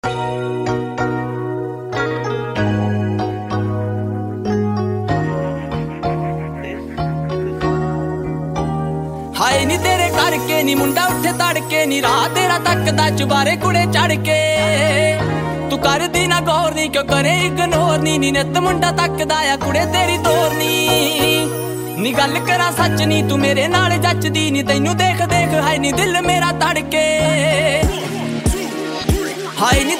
ਹਾਏ ਨੀ ਤੇਰੇ ਕਰਕੇ ਨੀ ਮੁੰਡਾ ਉੱਠੇ ਤੜਕੇ ਨੀ ਰਾਹ ਤੇਰਾ ਤੱਕਦਾ ਚੁਬਾਰੇ ਕੁੜੇ ਚੜ ਕੇ ਤੂੰ ਕਰਦੀ ਨਾ ਗੌਰ ਨੀ ਕਿਉਂ ਕਰੇ ਇਗਨੋਰ ਨੀ ਨਿੱਤ ਮੁੰਡਾ ਤੱਕਦਾ ਆ ਕੁੜੇ ਤੇਰੀ ਤੋਰ ਨੀ ਗੱਲ ਕਰਾਂ ਸੱਚ ਨੀ ਤੂੰ ਮੇਰੇ ਨਾਲ ਜੱਚਦੀ ਨੀ ਤੈਨੂੰ ਦੇਖ ਦੇਖ ਹਾਏ ਨੀ ਦਿਲ ਮੇਰਾ ਧੜਕੇ ਹਾਏ ਨੀ